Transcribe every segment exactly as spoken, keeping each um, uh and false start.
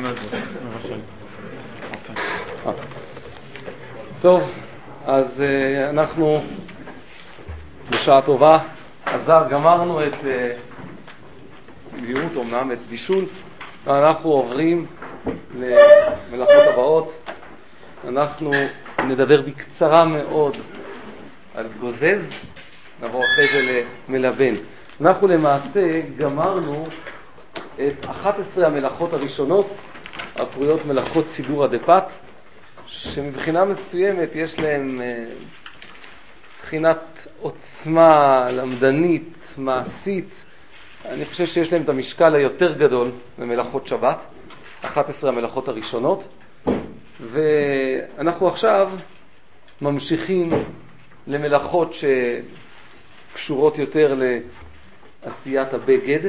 טוב, אז אנחנו בשעה טובה, עזר, גמרנו את בירות, אומנם את בישול, ואנחנו עוברים למלאכות הבאות. אנחנו נדבר בקצרה מאוד על גוזז, נעבור אחרי זה למלבן. אנחנו למעשה גמרנו את אחת עשרה המלאכות הראשונות, הקרויות מלאכות סידור הדפת, שמבחינה מסוימת יש להם מבחינת עוצמה למדנית, מעשית. אני חושב שיש להם את המשקל היותר גדול במלאכות שבת, אחת עשרה המלאכות הראשונות. ואנחנו עכשיו ממשיכים למלאכות שקשורות יותר לעשיית הבגד,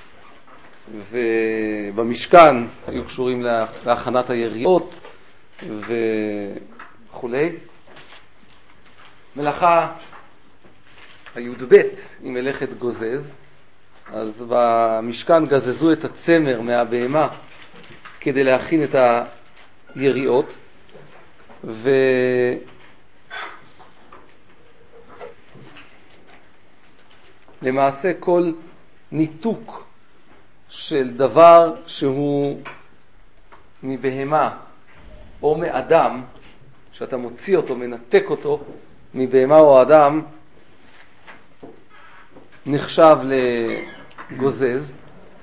ובמשכן היו קשורים להכנת היריות וכולי. מלאכה הי"ב היא מלאכת גוזז. אז במשכן גזזו את הצמר מהבהמה כדי להכין את היריות, ולמעשה כל ניתוק של דבר שהוא מבהמה או מאדם, שאתה מוציא אותו, מנתק אותו מבהמה או אדם, נחשב לגוזז.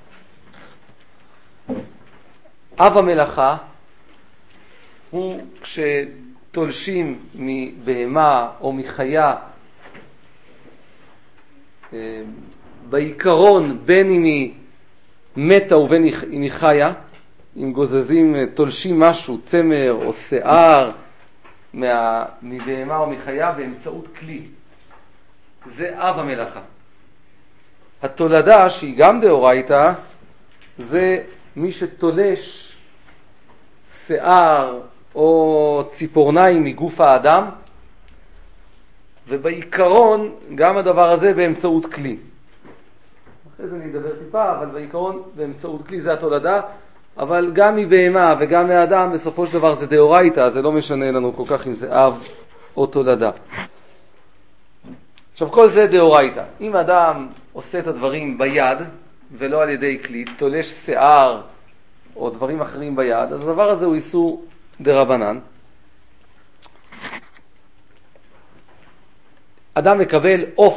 אב המלאכה הוא כשתולשים מבהמה או מחיה, בעיקרון בין אם היא מתה ובין אם היא חיה, אם גוזזים, תולשים משהו, צמר או שיער מה, מבהמה או מחיה באמצעות כלי, זה אב המלאכה. התולדה שהיא גם דאורייתא, זה מי שתולש שיער או ציפורניים מגוף האדם, ובעיקרון גם הדבר הזה באמצעות כלי. אחרי זה אני אדבר טיפה, אבל בעיקרון באמצעות כלי זה התולדה, אבל גם מבהמה וגם מאדם בסופו של דבר זה דאורייתא, זה לא משנה לנו כל כך אם זה אב או תולדה. עכשיו כל זה דאורייתא. אם אדם עושה את הדברים ביד ולא על ידי כלי, תולש שיער או דברים אחרים ביד, אז הדבר הזה הוא איסור דרבנן. אדם מקבל עוף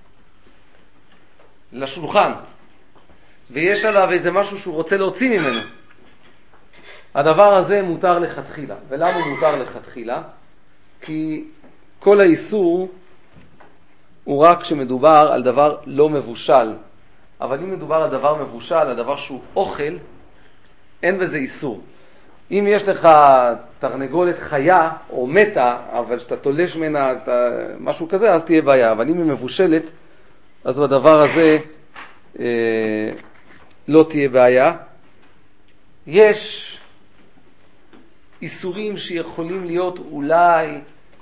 לשולחן ויש עליו איזה משהו שהוא רוצה להוציא ממנו, הדבר הזה מותר לכתחילה. ולמה הוא מותר לכתחילה? כי כל האיסור הוא רק כשמדובר על דבר לא מבושל. אבל אם מדובר על דבר מבושל, על דבר שהוא אוכל, אין בזה איסור. אם יש לך תרנגולת חיה או מתה, אבל שאתה תולש ממנה משהו כזה, אז תהיה בעיה. אבל אם היא מבושלת, אז בדבר הזה אה, לא תהיה בעיה. יש איסורים שיכולים להיות אולי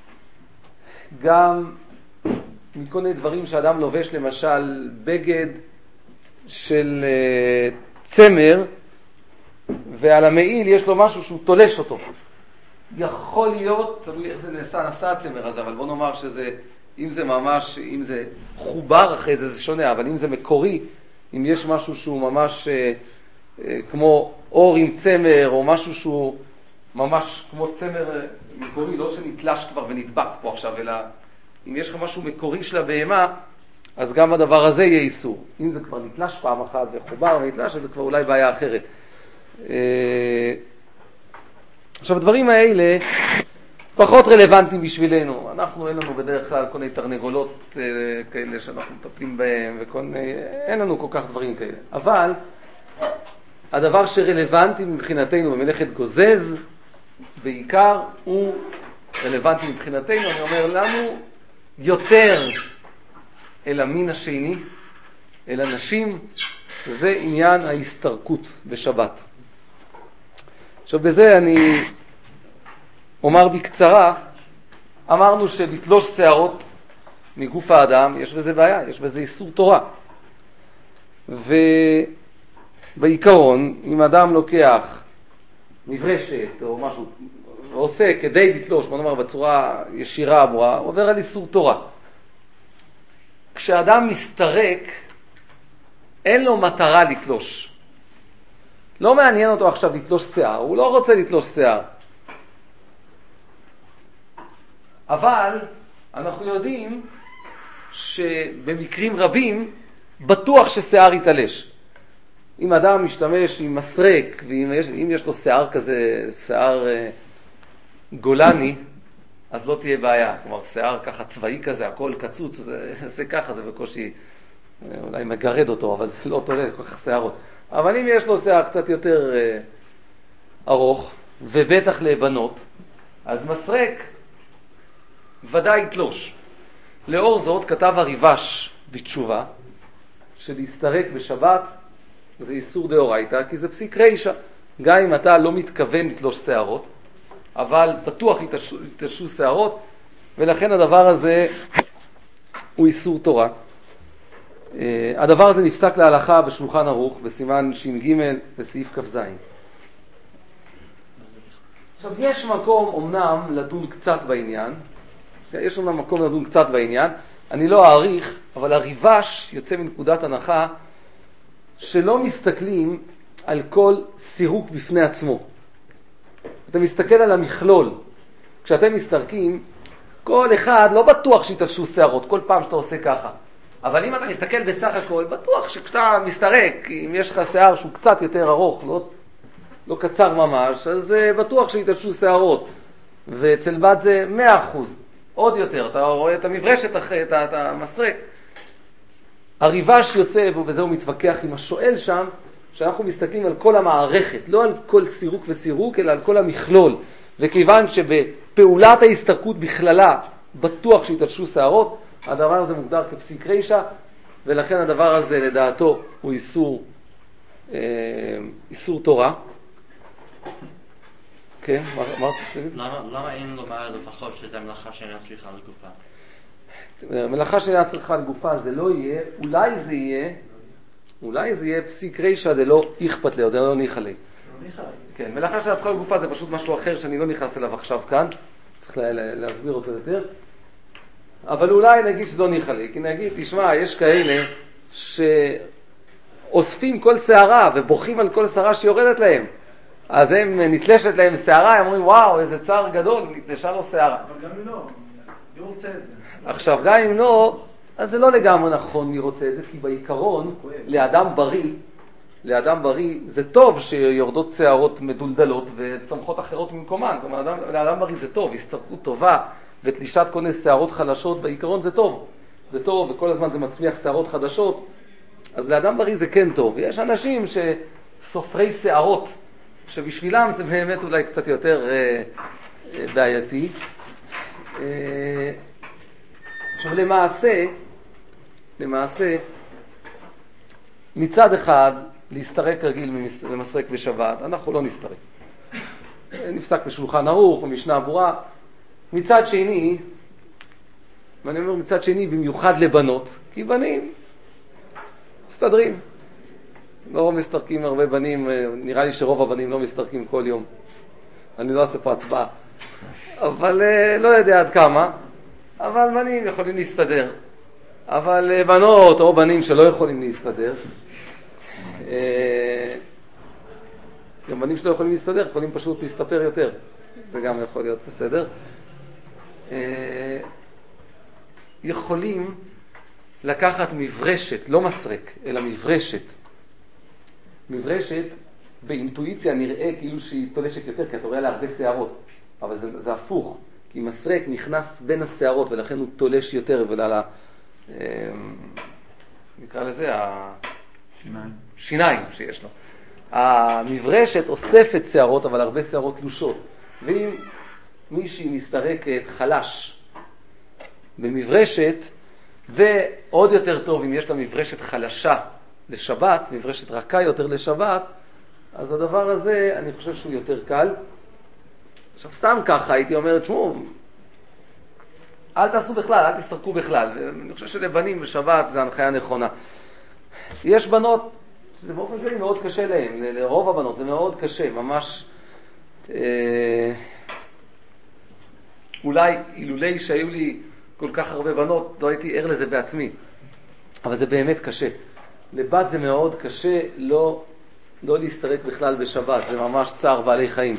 גם מכל מיני דברים שאדם לובש, למשל בגד של uh, צמר, ועל המעיל יש לו משהו שהוא תולש אותו. יכול להיות, תלוי איך זה נעשה, נעשה הצמר הזה, אבל בוא נאמר שזה, אם זה ממש, אם זה חובר אחרי זה, זה שונה, אבל אם זה מקורי, אם יש משהו שהוא ממש uh, uh, כמו אור עם צמר, או משהו שהוא ממש כמו צמר מקורי, לא שנתלש כבר ונדבק פה עכשיו, אלא אם יש לך משהו מקורי של הבהמה, אז גם הדבר הזה יהיה איסור. אם זה כבר נתלש פעם אחת וחובר ונתלש, אז זה כבר אולי בעיה אחרת. עכשיו, הדברים האלה פחות רלוונטיים בשבילנו. אנחנו, אין לנו בדרך כלל כל מיני תרנגולות כאלה שאנחנו מטפלים בהם, וכל, אין לנו כל כך דברים כאלה. אבל הדבר שרלוונטי מבחינתנו במלאכת גוזז, בעיקר הוא רלוונטי מבחינתנו, אני אומר לנו, יותר אל המין השני, אל הנשים, זה עניין ההסתרקות בשבת. עכשיו בזה אני אומר בקצרה, אמרנו שלתלוש שערות מגוף האדם, יש בזה בעיה, יש בזה איסור תורה. ובעיקרון, אם אדם לוקח מברשת או משהו, ועושה כדי לתלוש, בוא נאמר בצורה ישירה עבורה, עובר על איסור תורה. כשאדם מסתרק, אין לו מטרה לתלוש. לא מעניין אותו עכשיו לתלוש שיער, הוא לא רוצה לתלוש שיער. אבל אנחנו יודעים שבמקרים רבים בטוח ששיער יתלש. אם אדם משתמש עם מסרק, ואם יש, אם יש לו שיער כזה, שיער אה, גולני, אז לא תהיה בעיה. כלומר, שיער ככה צבאי כזה, הכל קצוץ, זה, זה ככה, זה בקושי, אולי מגרד אותו, אבל זה לא תולה כל כך שיערות. אבל אם יש לו שיער קצת יותר אה, ארוך, ובטח לבנות, אז מסרק ודאי יתלוש. לאור זאת כתב הריבש בתשובה, שלהסתרק בשבת זה איסור דאורייתא, כי זה פסיק רישא. גם אם אתה לא מתכוון לתלוש שערות, אבל בטוח יתלשו שערות, ולכן הדבר הזה הוא איסור תורה. הדבר הזה נפסק להלכה בשולחן ערוך, בסימן ש"ג בסעיף כ"ז. עכשיו, יש מקום אמנם לדון קצת בעניין, יש אמנם מקום לדון קצת בעניין, אני לא אעריך, אבל הריבש יוצא מנקודת הנחה שלא מסתכלים על כל סירוק בפני עצמו. אתה מסתכל על המכלול. כשאתם מסתרקים, כל אחד לא בטוח שיתלשו שערות, כל פעם שאתה עושה ככה. אבל אם אתה מסתכל בסך הכל, בטוח שכשאתה מסתרק, אם יש לך שיער שהוא קצת יותר ארוך, לא, לא קצר ממש, אז בטוח שיתלשו שערות. ואצל בת זה מאה אחוז, עוד יותר. אתה רואה את המברשת אחרי, את, את המסרק. הריבש יוצא, ובזה הוא מתווכח עם השואל שם, שאנחנו מסתכלים על כל המערכת, לא על כל סירוק וסירוק, אלא על כל המכלול. וכיוון שבפעולת ההסתרקות בכללה בטוח שיתלשו שערות, הדבר הזה מוגדר כפסיק רישא, ולכן הדבר הזה לדעתו הוא איסור, אה, איסור תורה. כן, מה, מה תגיד? למה, למה אין לומר לפחות שזה מלאכה שאינה צריכה לגופה? מלאכה שאינה צריכה לגופה זה לא יהיה, אולי זה יהיה, אולי זה יהיה פסיק רישא דלא אכפת לי, או דלא ניחא לי. כן, מלאכה שאינה צריכה לגופה זה פשוט משהו אחר שאני לא נכנס אליו עכשיו כאן, צריך לה, לה, להסביר אותו יותר. אבל אולי נגיד שזה לא ניחא לי, כי נגיד, תשמע, יש כאלה שאוספים כל שערה ובוכים על כל שערה שיורדת להם. אז הם נתלשת להם שערה, הם אומרים, וואו, איזה צער גדול, נתלשה לו שערה. אבל גם אם לא, מי רוצה את זה? עכשיו, גם אם לא, אז זה לא לגמרי נכון מי רוצה את זה, כי בעיקרון, לאדם בריא, לאדם בריא, זה טוב שיורדות שערות מדולדלות וצמחות אחרות ממקומן. כלומר, לאדם, לאדם בריא זה טוב, הסתרקות טובה, ותלישת כל מיני שערות חלשות, בעיקרון זה טוב. זה טוב, וכל הזמן זה מצמיח שערות חדשות. אז לאדם בריא זה כן טוב. יש אנשים שסופרי שערות, שבשבילם זה באמת אולי קצת יותר אה, אה, בעייתי. אה, עכשיו למעשה, למעשה, מצד אחד, להסתרק רגיל למסרק בשבת, אנחנו לא נסתרק. נפסק בשולחן ערוך ומשנה ברורה. מצד שני, ואני אומר מצד שני, במיוחד לבנות, כי בנים מסתדרים. לא מסתרקים הרבה בנים, נראה לי שרוב הבנים לא מסתרקים כל יום. אני לא אעשה פה הצבעה. אבל לא יודע עד כמה. אבל בנים יכולים להסתדר. אבל בנות או בנים שלא יכולים להסתדר, גם בנים שלא יכולים להסתדר, יכולים פשוט להסתפר יותר. זה גם יכול להיות בסדר. יכולים לקחת מברשת, לא מסרק, אלא מברשת. מברשת באינטואיציה נראה כאילו שהיא תולשת יותר, כי אתה רואה לה הרבה שערות. אבל זה, זה הפוך. כי מסרק נכנס בין השערות, ולכן הוא תולש יותר, ולעלה, נקרא לזה, שיניים. שיניים שיש לו. המברשת אוספת שערות, אבל הרבה שערות תלושות. ואם מישהי מסתרקת חלש במברשת, ועוד יותר טוב אם יש לה מברשת חלשה לשבת, מברשת רכה יותר לשבת, אז הדבר הזה אני חושב שהוא יותר קל. עכשיו סתם ככה הייתי אומר, תשמעו, אל תעשו בכלל, אל תסתרקו בכלל. אני חושב שלבנים בשבת זה הנחיה נכונה. יש בנות, זה באופן כללי מאוד קשה להם, לרוב הבנות זה מאוד קשה, ממש אה, אולי אילולי שהיו לי כל כך הרבה בנות, לא הייתי ער לזה בעצמי. אבל זה באמת קשה. לבת זה מאוד קשה לא, לא להסתרק בכלל בשבת, זה ממש צער בעלי חיים.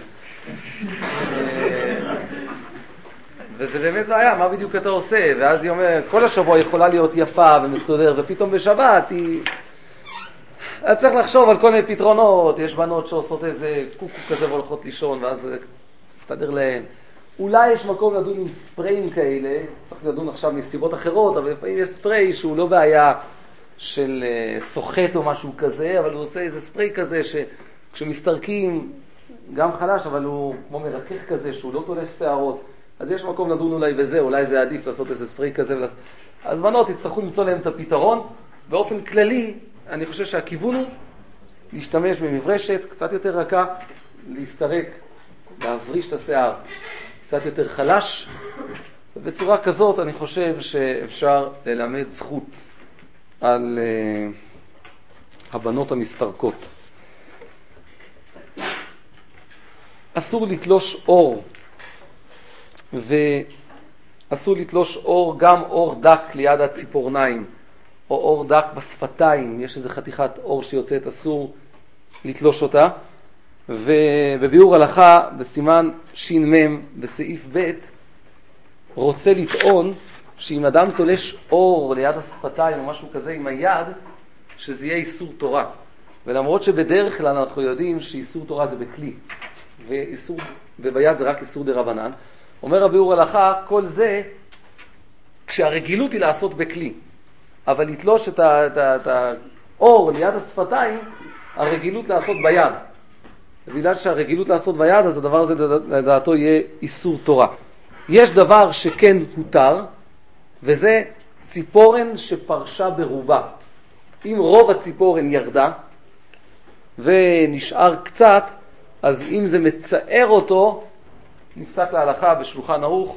וזה באמת לא היה, מה בדיוק אתה עושה? ואז היא אומרת, כל השבוע יכולה להיות יפה ומסודר, ופתאום בשבת היא... אז צריך לחשוב על כל מיני פתרונות, יש בנות שעושות איזה קוקו כזה והולכות לישון, ואז תסתדר להן. אולי יש מקום לדון עם ספריים כאלה, צריך לדון עכשיו מסיבות אחרות, אבל לפעמים יש ספרי שהוא לא בעיה של סוחט או משהו כזה, אבל הוא עושה איזה ספרי כזה שכשמסתרקים, גם חלש, אבל הוא כמו מרכך כזה, שהוא לא תולש שערות, אז יש מקום לדון אולי בזה, אולי זה עדיף לעשות איזה ספרי כזה. ולעשות... אז בנות יצטרכו למצוא להם את הפתרון. באופן כללי, אני חושב שהכיוון הוא להשתמש במברשת קצת יותר רכה, להסתרק, להבריש את השיער קצת יותר חלש, ובצורה כזאת אני חושב שאפשר ללמד זכות על uh, הבנות המסתרקות. אסור לתלוש אור, ואסור לתלוש אור, גם אור דק ליד הציפורניים, או אור דק בשפתיים, יש איזו חתיכת אור שיוצאת, אסור לתלוש אותה. ובביאור הלכה בסימן ש"מ בסעיף ב' רוצה לטעון שאם אדם תולש אור ליד השפתיים או משהו כזה עם היד, שזה יהיה איסור תורה. ולמרות שבדרך כלל אנחנו יודעים שאיסור תורה זה בכלי, ואיסור, וביד זה רק איסור דרבנן, אומר הביאור הלכה, כל זה כשהרגילות היא לעשות בכלי. אבל לתלוש את, ה, את, ה, את האור ליד השפתיים, הרגילות לעשות ביד. ובגלל שהרגילות לעשות ביד, אז הדבר הזה לדעתו יהיה איסור תורה. יש דבר שכן הותר, וזה ציפורן שפרשה ברובה. אם רוב הציפורן ירדה, ונשאר קצת, אז אם זה מצער אותו, נפסק להלכה בשולחן ערוך,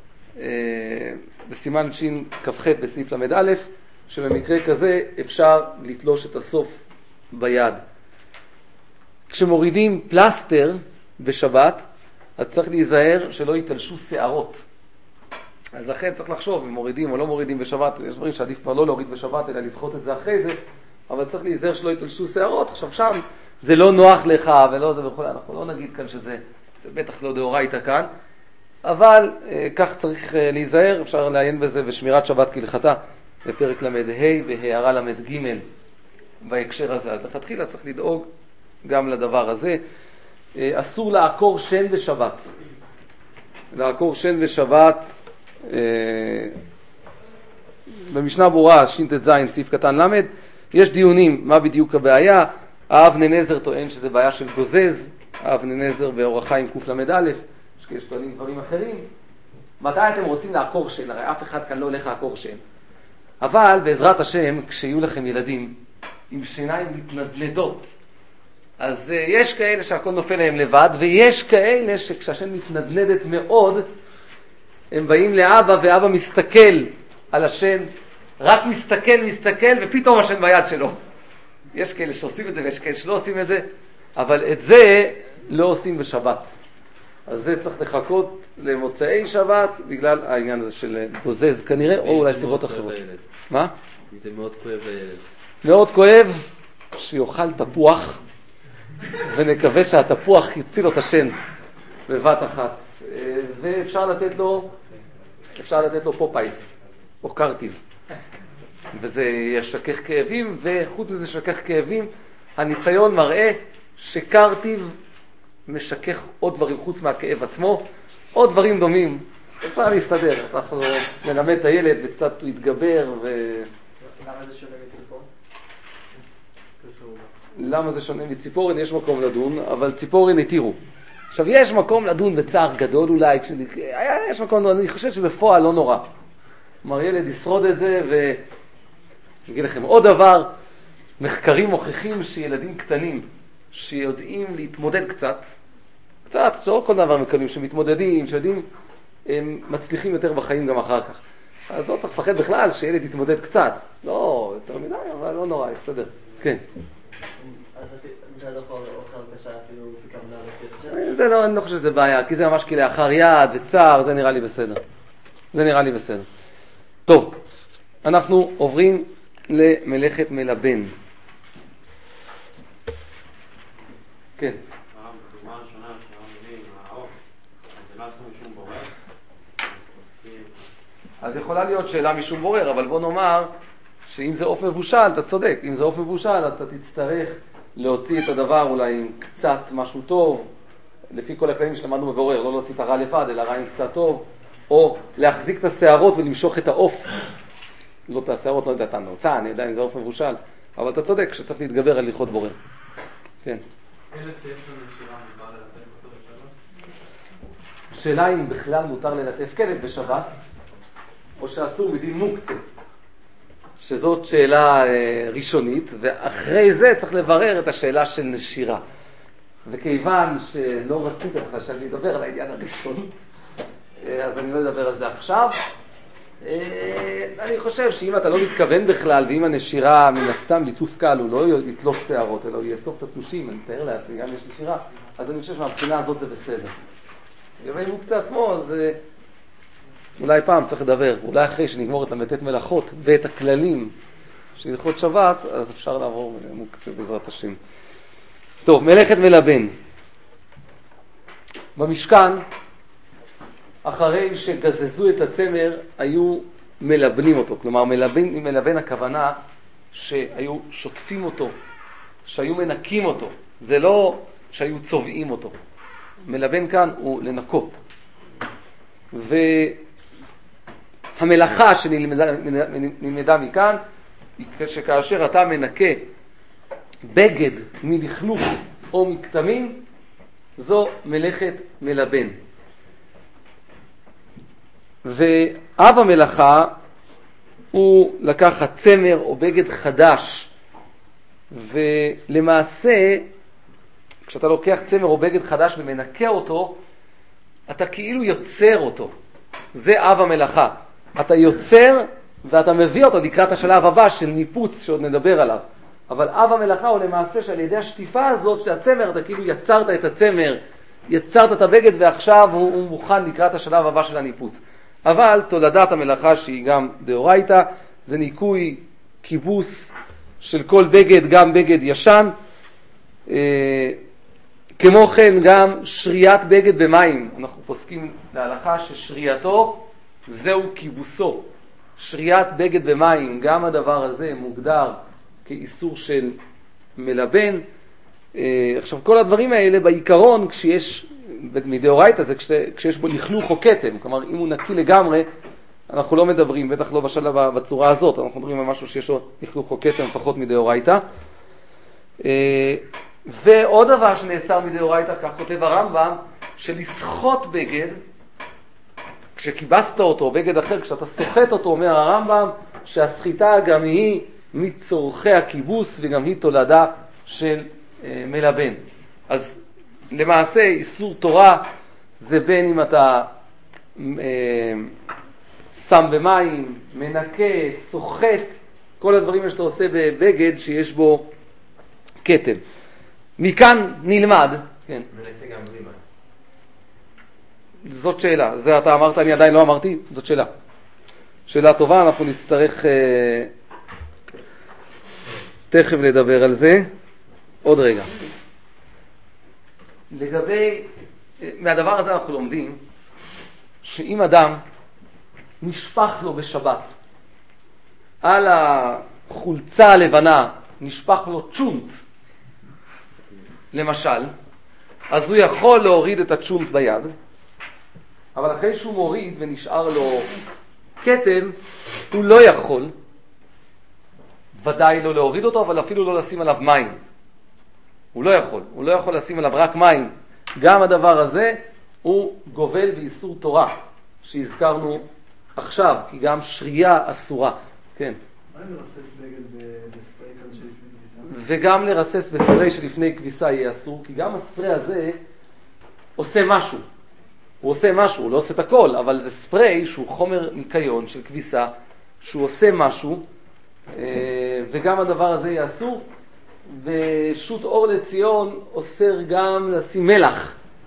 בסימן שין כ"ח בסעיף למד א', שבמקרה כזה אפשר לתלוש את הסוף ביד. כשמורידים פלסטר בשבת, אז צריך להיזהר שלא יתלשו שערות. אז לכן צריך לחשוב אם מורידים או לא מורידים בשבת. יש דברים שעדיף כבר לא להוריד בשבת, אלא לדחות את זה אחרי זה, אבל צריך להיזהר שלא יתלשו שערות. עכשיו שם זה לא נוח לך ולא זה וכו'. אנחנו לא נגיד כאן שזה, זה בטח לא דאורייתא כאן, אבל אה, כך צריך אה, להיזהר. אפשר לעיין בזה בשמירת שבת כהלכתה בפרק למד ה' והערה למד ג' בהקשר הזה. אז לכתחילה צריך לדאוג גם לדבר הזה. אה, אסור לעקור שן בשבת. לעקור שן בשבת, אה, במשנה ברורה ש"ט"ז סעיף קטן למד, יש דיונים מה בדיוק הבעיה. האבני נזר טוען שזה בעיה של גוזז, האבני נזר באור החיים קוף למד א', יש טוענים דברים אחרים. מתי אתם רוצים לעקור שן? הרי אף אחד כאן לא הולך לעקור שן. אבל בעזרת השם, כשיהיו לכם ילדים עם שיניים מתנדנדות, אז uh, יש כאלה שהכל נופל להם לבד, ויש כאלה שכשהשן מתנדנדת מאוד, הם באים לאבא, ואבא מסתכל על השן, רק מסתכל, מסתכל, ופתאום השן ביד שלו. יש כאלה שעושים את זה, ויש כאלה שלא עושים את זה, אבל את זה לא עושים בשבת. אז זה צריך לחכות למוצאי שבת, בגלל העניין הזה של גוזז כנראה, או אולי סיבות אחרות. מה? זה מאוד כואב לילד. מאוד כואב שיאכל תפוח, ונקווה שהתפוח יציל לו את השן בבת אחת. ואפשר לתת לו, אפשר לתת לו פופייס, או קרטיב. וזה ישכך כאבים, וחוץ מזה שכך כאבים, הניסיון מראה שקרטיב משכך עוד דברים חוץ מהכאב עצמו, עוד דברים דומים. אפשר להסתדר, אנחנו נלמד את הילד וקצת להתגבר. ו... למה זה שונה מציפור? למה זה שונה מציפורן? יש מקום לדון, אבל ציפורן התירו. עכשיו, יש מקום לדון בצער גדול אולי, כש... יש מקום, אני חושב שבפועל לא נורא. כלומר, ילד ישרוד את זה, ואני אגיד לכם עוד דבר, מחקרים מוכיחים שילדים קטנים, שיודעים להתמודד קצת, קצת, לא כל דבר מקבלים, שמתמודדים, שיודעים, הם מצליחים יותר בחיים גם אחר כך. אז לא צריך לפחד בכלל שילד יתמודד קצת. לא, יותר מדי, אבל לא נורא, יסתדר. כן. אז מצד אוכל, אוכל קשה אפילו בכוונה לתת זה לא, אני לא חושב שזה בעיה, כי זה ממש כלאחר יד וצער, זה נראה לי בסדר. זה נראה לי בסדר. טוב, אנחנו עוברים למלאכת מלבן. כן. בדוגמה הראשונה שהרב מביא עם העוף, אז זה לא עשו משום בורר? אז יכולה להיות שאלה משום בורר, אבל בוא נאמר שאם זה עוף מבושל, אתה צודק. אם זה עוף מבושל, אתה תצטרך להוציא את הדבר אולי עם קצת משהו טוב, לפי כל הכללים שלמדנו בבורר, לא להוציא את הרע לבד, אלא רע עם קצת טוב, או להחזיק את השערות ולמשוך את העוף. לא את השערות, לא יודע, אתה נוצא, אני יודע אם זה עוף מבושל, אבל אתה צודק שצריך להתגבר על הלכות בורר. כן. אלף שיש לנו שירה, מותר ללטף אותו בשבת? שאלה אם בכלל מותר ללטף כלב בשבת, או שאסור מדין מוקצה, שזאת שאלה אה, ראשונית, ואחרי זה צריך לברר את השאלה של נשירה. וכיוון שלא רצית בכלל שאני אדבר על העניין הראשון, אה, אז אני לא אדבר על זה עכשיו. אה, אני חושב שאם אתה לא מתכוון בכלל, ואם הנשירה מן הסתם ליטוף קל, הוא לא יתלוף שערות, אלא הוא יאסוף את התלושים, אני מתאר לעצמי, גם יש נשירה, אז אני חושב שמהבחינה הזאת זה בסדר. לגבי מוקצה עצמו, אז אה, אולי פעם צריך לדבר, אולי אחרי שנגמור את המתת מלאכות ואת הכללים של הלכות שבת, אז אפשר לעבור מוקצה בעזרת השם. טוב, מלאכת מלבן. במשכן, אחרי שגזזו את הצמר, היו מלבנים אותו. כלומר, מלבן, מלבן הכוונה שהיו שוטפים אותו, שהיו מנקים אותו. זה לא שהיו צובעים אותו. מלבן כאן הוא לנקות. והמלאכה שנלמדה נלמדה מכאן, היא שכאשר אתה מנקה בגד מלכלוך או מכתמים, זו מלאכת מלבן. ואב המלאכה הוא לקחת צמר או בגד חדש, ולמעשה כשאתה לוקח צמר או בגד חדש ומנקה אותו, אתה כאילו יוצר אותו. זה אב המלאכה. אתה יוצר ואתה מביא אותו לקראת השלב הבא של ניפוץ שעוד נדבר עליו. אבל אב המלאכה הוא למעשה שעל ידי השטיפה הזאת של הצמר, אתה כאילו יצרת את הצמר, יצרת את הבגד ועכשיו הוא, הוא מוכן לקראת השלב הבא של הניפוץ. אבל תולדת המלאכה שהיא גם דאורייתא, זה ניקוי, כיבוס של כל בגד, גם בגד ישן. אה, כמו כן גם שריית בגד במים. אנחנו פוסקים להלכה ששרייתו זהו כיבוסו. שריית בגד במים, גם הדבר הזה מוגדר כאיסור של מלבן. עכשיו כל הדברים האלה בעיקרון כשיש, מדאורייתא זה כשיש בו לכלוך או כתם, כלומר אם הוא נקי לגמרי, אנחנו לא מדברים, בטח לא בשלב בצורה הזאת, אנחנו מדברים על משהו שיש לו לכלוך או כתם לפחות מדאורייתא. ועוד דבר שנאסר מדאורייתא, כך כותב הרמב"ם, שלסחוט בגד, כשכיבסת אותו, בגד אחר, כשאתה סוחט אותו, אומר הרמב"ם, שהסחיטה גם היא מצורכי הכיבוס וגם היא תולדה של אה, מלבן. אז למעשה איסור תורה זה בין אם אתה אה, שם במים, מנקה, סוחט, כל הדברים שאתה עושה בבגד שיש בו כתם. מכאן נלמד, כן. מנקה גם בלי מים. זאת שאלה, זה אתה אמרת, אני עדיין לא אמרתי, זאת שאלה. שאלה טובה, אנחנו נצטרך אה, תכף לדבר על זה. עוד רגע. לגבי, מהדבר הזה אנחנו לומדים, שאם אדם נשפך לו בשבת, על החולצה הלבנה נשפך לו צ'ונט, למשל, אז הוא יכול להוריד את הצ'ונט ביד, אבל אחרי שהוא מוריד ונשאר לו כתם, הוא לא יכול, ודאי לא להוריד אותו, אבל אפילו לא לשים עליו מים. הוא לא יכול, הוא לא יכול לשים עליו רק מים. גם הדבר הזה הוא גובל באיסור תורה, שהזכרנו עכשיו, כי גם שרייה אסורה. כן. מה אם לרסס בגד בספרי כזה שלפני כביסה? וגם לרסס בספרי שלפני כביסה יהיה אסור, כי גם הספרי הזה עושה משהו. הוא עושה משהו, הוא לא עושה את הכל, אבל זה ספרי שהוא חומר ניקיון של כביסה, שהוא עושה משהו, וגם הדבר הזה יהיה אסור. ושוט אור לציון אוסר גם לשים מלח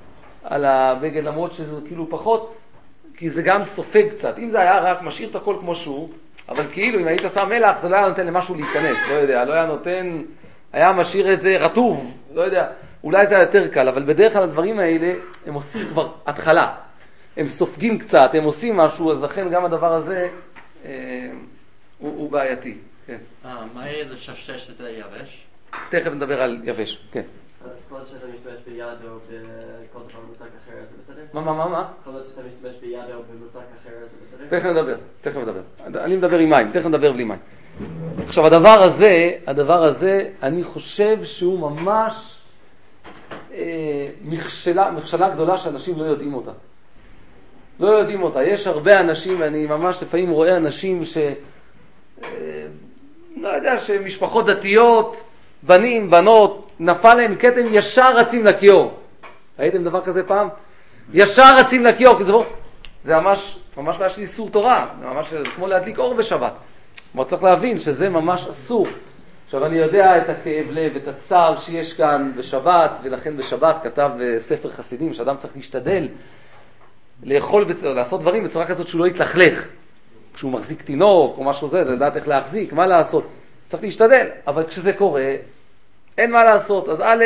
על הבגד, למרות שזה כאילו פחות, כי זה גם סופג קצת. אם זה היה רק משאיר את הכל כמו שהוא, אבל כאילו אם היית שם מלח, זה לא היה נותן למשהו להיכנס, לא יודע, לא היה נותן, היה משאיר את זה רטוב, לא יודע, אולי זה היה יותר קל, אבל בדרך כלל הדברים האלה, הם עושים כבר התחלה, הם סופגים קצת, הם עושים משהו, אז לכן גם הדבר הזה אה, הוא, הוא בעייתי. כן. אה, מה יהיה לשפשש את זה יבש? תכף נדבר על יבש, כן. אז כל עוד שאתה משתמש ביד או בכל דבר מוצק אחר, זה בסדר? מה, מה, מה, מה? כל עוד שאתה משתמש ביד או במוצק אחר, זה בסדר? תכף נדבר, תכף נדבר. אני מדבר עם מים, תכף נדבר בלי מים. עכשיו, הדבר הזה, הדבר הזה, אני חושב שהוא ממש אה, מכשלה, מכשלה גדולה שאנשים לא יודעים אותה. לא יודעים אותה. יש הרבה אנשים, ואני ממש לפעמים רואה אנשים ש... אה, לא יודע, שמשפחות דתיות, בנים, בנות, נפל להם כתם, ישר רצים לכיור. ראיתם דבר כזה פעם? ישר רצים לכיור, כי זה, זה ממש, ממש ממש איסור תורה, זה ממש כמו להדליק אור בשבת. אבל צריך להבין שזה ממש אסור. עכשיו אני יודע את הכאב לב, את הצער שיש כאן בשבת, ולכן בשבת כתב ספר חסידים, שאדם צריך להשתדל לאכול, לעשות דברים בצורה כזאת שהוא לא יתלכלך. כשהוא מחזיק תינוק או משהו זה, לדעת איך להחזיק, מה לעשות. צריך להשתדל, אבל כשזה קורה, אין מה לעשות. אז א',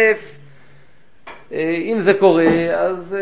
אם זה קורה, אז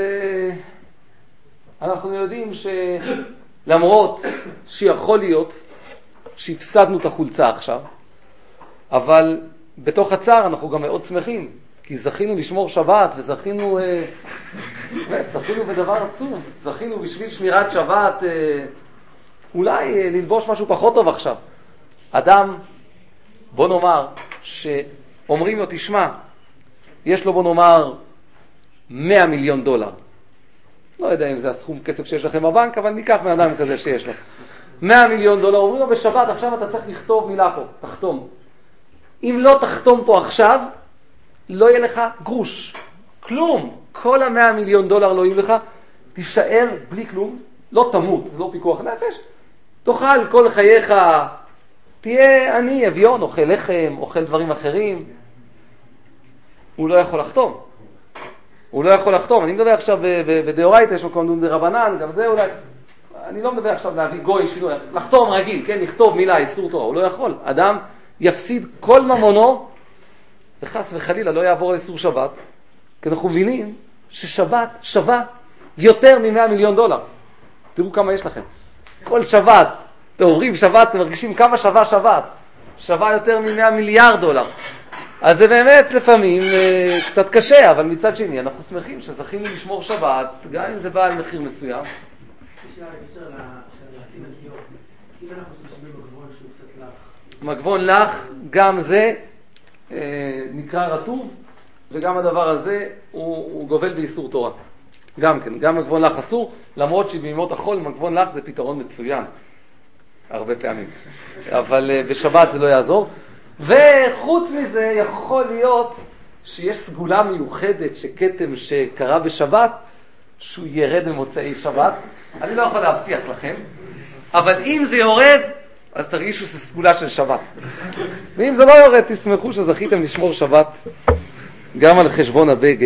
אנחנו יודעים שלמרות שיכול להיות שהפסדנו את החולצה עכשיו, אבל בתוך הצער אנחנו גם מאוד שמחים, כי זכינו לשמור שבת וזכינו, זכינו בדבר עצום, זכינו בשביל שמירת שבת, אולי ללבוש משהו פחות טוב עכשיו. אדם, בוא נאמר, שאומרים לו, תשמע, יש לו בוא נאמר מאה מיליון דולר. לא יודע אם זה הסכום כסף שיש לכם בבנק, אבל ניקח מאדם כזה שיש לו. מאה מיליון דולר, אומרים לו בשבת, עכשיו אתה צריך לכתוב מילה פה, תחתום. אם לא תחתום פה עכשיו, לא יהיה לך גרוש. כלום. כל המאה מיליון דולר לא יהיו לך, תישאר בלי כלום, לא תמות, זה לא פיקוח נפש. תאכל כל חייך, תהיה אני, אביון, אוכל לחם, אוכל דברים אחרים. הוא לא יכול לחתום. הוא לא יכול לחתום. אני מדבר עכשיו בדאורייתא, יש לו קונדון דרבנן, גם זה אולי. אני לא מדבר עכשיו להביא גוי שינוי, לחתום רגיל, כן, לכתוב מילה, איסור תורה, הוא לא יכול. אדם יפסיד כל ממונו, וחס וחלילה לא יעבור לאיסור שבת, כי אנחנו מבינים ששבת שווה יותר מ-מאה מיליון דולר. תראו כמה יש לכם. כל שבת, אתם עוברים שבת, אתם מרגישים כמה שווה שבת. שווה יותר מ-מאה מיליארד דולר. אז זה באמת לפעמים אה, קצת קשה, אבל מצד שני אנחנו שמחים שזכינו לשמור שבת, גם אם זה בא על מחיר מסוים. מגבון לך, גם זה אה, נקרא רטוב, וגם הדבר הזה הוא, הוא גובל באיסור תורה. גם כן, גם מגבון לך אסור, למרות שבימות החול מגבון לך זה פתרון מצוין, הרבה פעמים. אבל אה, בשבת זה לא יעזור. וחוץ מזה יכול להיות שיש סגולה מיוחדת שכתם שקרה בשבת, שהוא ירד במוצאי שבת. אני לא יכול להבטיח לכם, אבל אם זה יורד, אז תרגישו שזה סגולה של שבת. ואם זה לא יורד, תשמחו שזכיתם לשמור שבת גם על חשבון הבגד.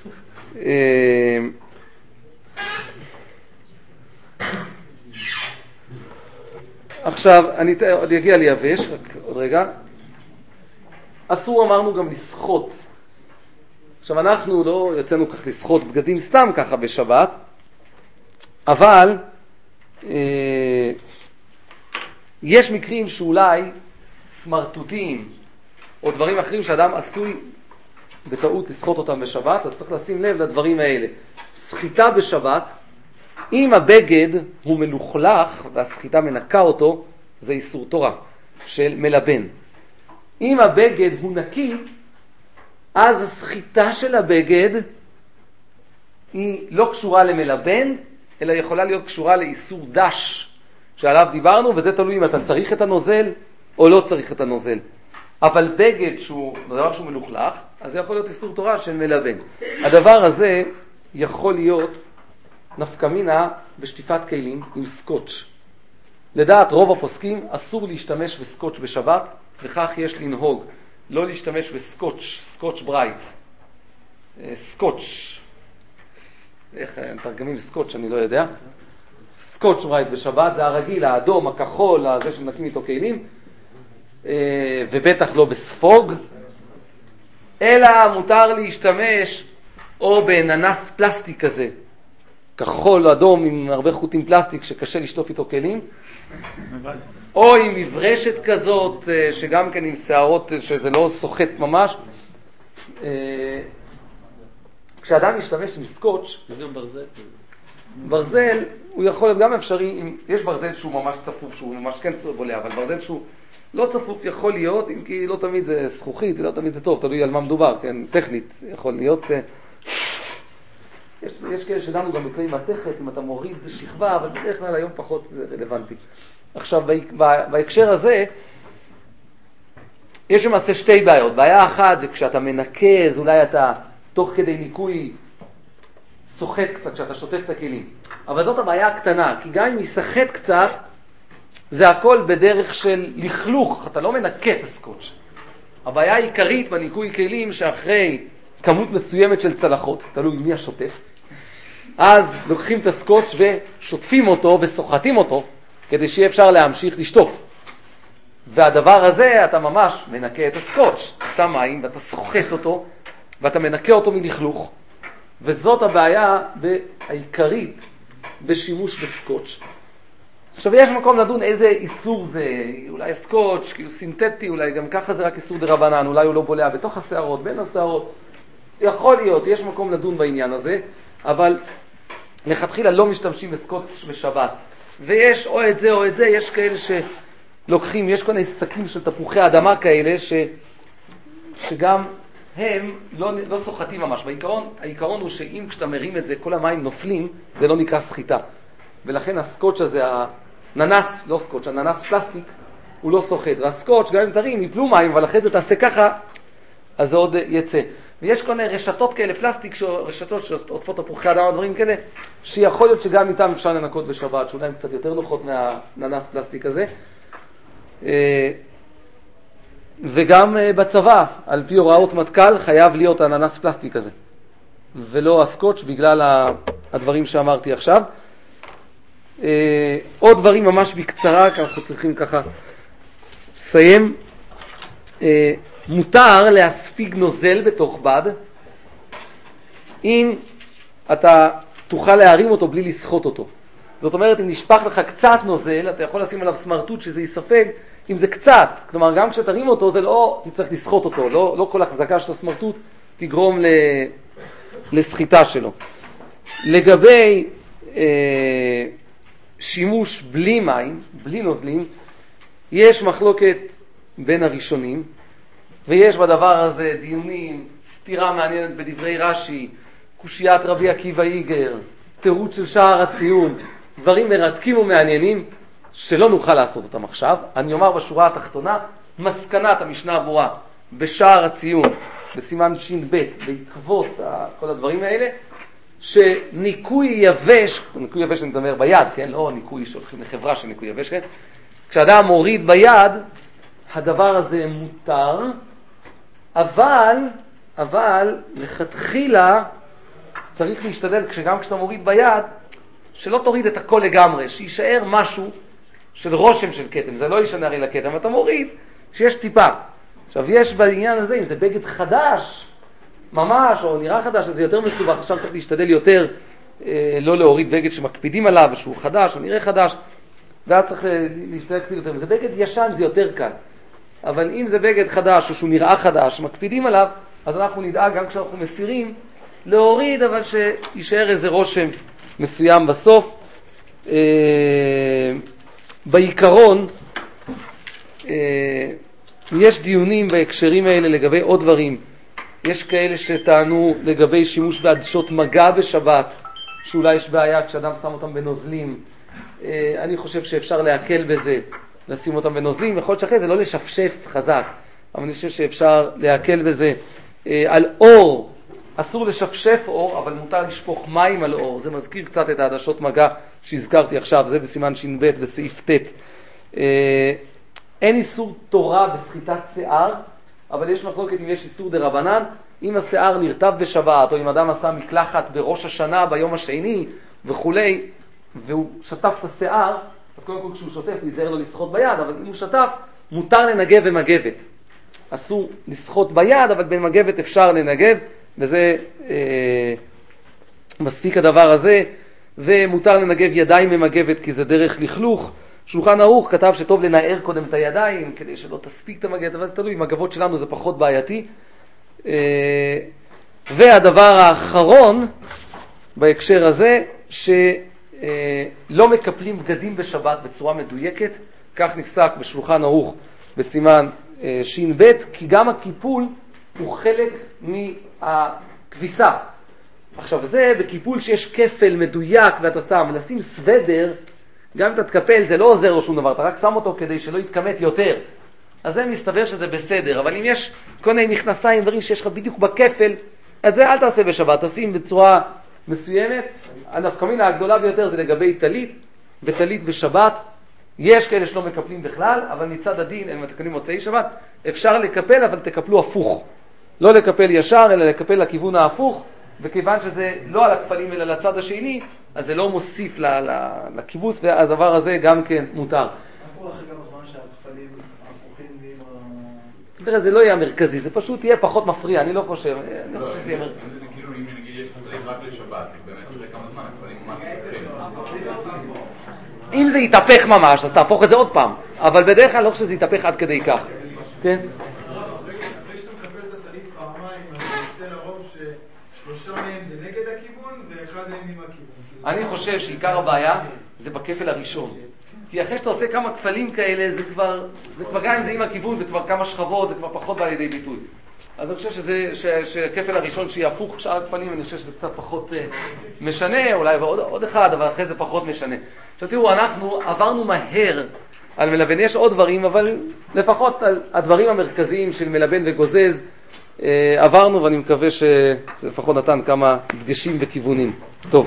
עכשיו, אני עוד יגיע ליבש, רק עוד רגע. אסור אמרנו גם לשחות. עכשיו, אנחנו לא יוצאנו כך לשחות בגדים סתם ככה בשבת, אבל אה, יש מקרים שאולי סמרטוטים או דברים אחרים שאדם עשוי בטעות לשחות אותם בשבת, אז צריך לשים לב לדברים האלה. שחיטה בשבת, אם הבגד הוא מלוכלך והשחיטה מנקה אותו, זה איסור תורה של מלבן. אם הבגד הוא נקי, אז השחיטה של הבגד היא לא קשורה למלבן, אלא יכולה להיות קשורה לאיסור דש שעליו דיברנו, וזה תלוי אם אתה צריך את הנוזל או לא צריך את הנוזל. אבל בגד שהוא דבר שהוא מלוכלך, אז זה יכול להיות איסור תורה של מלבן. הדבר הזה יכול להיות נפקא מינה בשטיפת כלים עם סקוץ'. לדעת רוב הפוסקים אסור להשתמש בסקוץ' בשבת, וכך יש לנהוג, לא להשתמש בסקוץ', סקוץ' ברייט, סקוץ', איך תרגמים סקוץ', אני לא יודע. סקוץ' רייט בשבת, זה הרגיל, האדום, הכחול, זה שמנקים איתו כלים, ובטח לא בספוג, אלא מותר להשתמש או בננס פלסטיק כזה, כחול אדום עם הרבה חוטים פלסטיק שקשה לשטוף איתו כלים, או עם מברשת כזאת שגם כן עם שערות שזה לא סוחט ממש. כשאדם משתמש עם סקוץ', ברזל. ברזל הוא יכול להיות גם אפשרי, אם יש ברזל שהוא ממש צפוף, שהוא ממש כן בולע, אבל ברזל שהוא לא צפוף יכול להיות, אם כי לא תמיד זה זכוכית, לא תמיד זה טוב, תלוי על מה מדובר, כן, טכנית יכול להיות. יש, יש כאלה שדנו גם בכלי מתכת, אם אתה מוריד שכבה, אבל בדרך כלל היום פחות זה רלוונטי. עכשיו, בהקשר הזה, יש למעשה שתי בעיות. בעיה אחת זה כשאתה מנקז, אולי אתה תוך כדי ניקוי סוחט קצת, כשאתה שוטף את הכלים. אבל זאת הבעיה הקטנה, כי גם אם יסחט קצת, זה הכל בדרך של לכלוך, אתה לא מנקה את הסקוץ'. הבעיה העיקרית בניקוי כלים שאחרי כמות מסוימת של צלחות, תלוי מי השוטף, אז לוקחים את הסקוץ' ושוטפים אותו וסוחטים אותו, כדי שיהיה אפשר להמשיך לשטוף. והדבר הזה, אתה ממש מנקה את הסקוץ', שם מים ואתה סוחט אותו, ואתה מנקה אותו מלכלוך. וזאת הבעיה העיקרית בשימוש בסקוץ'. עכשיו יש מקום לדון איזה איסור זה, אולי סקוץ', כאילו סינתטי, אולי גם ככה זה רק איסור דרבנן, אולי הוא לא בולע בתוך השערות, בין השערות. יכול להיות, יש מקום לדון בעניין הזה, אבל לכתחילה לא משתמשים בסקוץ' בשבת. ויש או את זה או את זה, יש כאלה שלוקחים, יש כל מיני שקים של תפוחי אדמה כאלה, ש, שגם הם לא, לא סוחטים ממש. בעיקרון, העיקרון הוא שאם כשאתה מרים את זה, כל המים נופלים, זה לא נקרא סחיטה. ולכן הסקוץ' הזה, הננס, לא סקוץ', הננס פלסטיק, הוא לא סוחט. והסקוץ', גם אם תרים, יפלו מים, אבל אחרי זה תעשה ככה, אז זה עוד יצא. ויש כל מיני רשתות כאלה, פלסטיק, רשתות שעוטפות תפוחי אדמה, דברים כאלה, שיכול להיות שגם איתם אפשר לנקות בשבת, שאולי הם קצת יותר נוחות מהננס פלסטיק הזה. וגם בצבא, על פי הוראות מטכ"ל, חייב להיות הננס פלסטיק הזה, ולא הסקוץ' בגלל הדברים שאמרתי עכשיו. עוד דברים ממש בקצרה, כי אנחנו צריכים ככה לסיים. מותר להספיג נוזל בתוך בד, אם אתה תוכל להרים אותו בלי לסחוט אותו. זאת אומרת, אם נשפך לך קצת נוזל, אתה יכול לשים עליו סמרטוט שזה יספג, אם זה קצת, כלומר גם כשתרים אותו, זה לא תצטרך לסחוט אותו, לא, לא כל החזקה של הסמרטוט תגרום ל, לסחיטה שלו. לגבי אה, שימוש בלי מים, בלי נוזלים, יש מחלוקת בין הראשונים, ויש בדבר הזה דיונים, סתירה מעניינת בדברי רש"י, קושיית רבי עקיבא איגר, תירוץ של שער הציון, דברים מרתקים ומעניינים שלא נוכל לעשות אותם עכשיו. אני אומר בשורה התחתונה, מסקנת המשנה ברורה בשער הציון, בסימן שין ב', בעקבות כל הדברים האלה, שניקוי יבש, ניקוי יבש אני מדבר ביד, כן? לא ניקוי שהולכים לחברה של ניקוי יבש, כן? כשאדם מוריד ביד, הדבר הזה מותר, אבל, אבל, לכתחילה, צריך להשתדל, כשגם כשאתה מוריד ביד, שלא תוריד את הכל לגמרי, שישאר משהו של רושם של כתם, זה לא ישנה הרי לכתם, אתה מוריד, שיש טיפה. עכשיו, יש בעניין הזה, אם זה בגד חדש, ממש, או נראה חדש, אז זה יותר מסובך, עכשיו צריך להשתדל יותר, אה, לא להוריד בגד שמקפידים עליו, שהוא חדש, או נראה חדש, ואז צריך להשתדל להקפיד יותר. אם זה בגד ישן, זה יותר קל. אבל אם זה בגד חדש, או שהוא נראה חדש, שמקפידים עליו, אז אנחנו נדאג, גם כשאנחנו מסירים, להוריד, אבל שישאר איזה רושם מסוים בסוף. אה, בעיקרון, אה, יש דיונים בהקשרים האלה לגבי עוד דברים. יש כאלה שטענו לגבי שימוש בעדשות מגע בשבת, שאולי יש בעיה כשאדם שם אותם בנוזלים. אה, אני חושב שאפשר להקל בזה, לשים אותם בנוזלים. יכול להיות שאחרי זה לא לשפשף חזק, אבל אני חושב שאפשר להקל בזה. אה, על אור, אסור לשפשף אור, אבל מותר לשפוך מים על אור. זה מזכיר קצת את העדשות מגע שהזכרתי עכשיו, זה בסימן שין ב' בסעיף ט'. אה, אין איסור תורה בסחיטת שיער, אבל יש מחלוקת אם יש איסור דרבנן. אם השיער נרטב בשבת, או אם אדם עשה מקלחת בראש השנה ביום השני וכולי, והוא שטף את השיער, אז קודם כל כשהוא שוטף להיזהר לו לשחות ביד, אבל אם הוא שטף, מותר לנגב במגבת. אסור לשחות ביד, אבל במגבת אפשר לנגב, וזה אה, מספיק הדבר הזה, ומותר לנגב ידיים במגבת כי זה דרך לכלוך. שולחן ערוך כתב שטוב לנער קודם את הידיים, כדי שלא תספיק את המגבת, אבל זה תלוי, עם הגבות שלנו זה פחות בעייתי. אה, והדבר האחרון בהקשר הזה, שלא מקפלים בגדים בשבת בצורה מדויקת, כך נפסק בשולחן ערוך בסימן שין ב', כי גם הקיפול הוא חלק מהכביסה. עכשיו זה בקיפול שיש כפל מדויק ואתה שם, לשים סוודר, גם אם אתה תקפל זה לא עוזר לו שום דבר, אתה רק שם אותו כדי שלא יתכמת יותר. אז זה מסתבר שזה בסדר, אבל אם יש כל מיני מכנסיים, דברים שיש לך בדיוק בכפל, אז זה אל תעשה בשבת, תשים בצורה מסוימת. הנפקמינה הגדולה ביותר זה לגבי טלית, וטלית בשבת. יש כאלה שלא מקפלים בכלל, אבל מצד הדין, הם מתקנים מוצאי שבת, אפשר לקפל, אבל תקפלו הפוך. לא לקפל ישר, אלא לקפל לכיוון ההפוך, וכיוון שזה לא על הכפלים אלא לצד השני, אז זה לא מוסיף לקיבוץ, והדבר הזה גם כן מותר. איפה אחרי כמה זמן שהכפלים ההפוכים נהיים ה... תראה, זה לא יהיה מרכזי, זה פשוט יהיה פחות מפריע, אני לא חושב, אני לא חושב שזה יהיה מרכזי. כאילו אם נגיד יש כפלים רק לשבת, באמת אחרי כמה זמן הכפלים ממש מתפחים. אם זה יתהפך ממש, אז תהפוך את זה עוד פעם, אבל בדרך כלל לא חושב שזה יתהפך עד כדי כך. כן? אחרי שאתה מקפל את הטלית פעמיים, אני רוצה לרוב ששלושה מהם זה נגד הכיוון ואחד מהם עם הכיוון. אני חושב שעיקר הבעיה זה בכפל הראשון. כי אחרי שאתה עושה כמה כפלים כאלה, זה כבר, זה כבר גם אם זה עם הכיוון, זה כבר כמה שכבות, זה כבר פחות בא לידי ביטוי. אז אני חושב שזה, ש, שהכפל הראשון שיהפוך שאר הכפלים, אני חושב שזה קצת פחות uh, משנה, אולי עוד, עוד אחד, אבל אחרי זה פחות משנה. עכשיו תראו, אנחנו עברנו מהר על מלבן, יש עוד דברים, אבל לפחות על הדברים המרכזיים של מלבן וגוזז uh, עברנו, ואני מקווה שזה לפחות נתן כמה דגשים וכיוונים. טוב.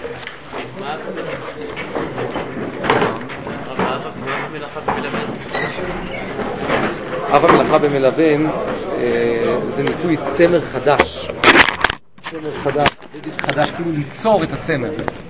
אב המלאכה במלבן זה ניקוי צמר חדש, צמר חדש, חדש כאילו ליצור את הצמר.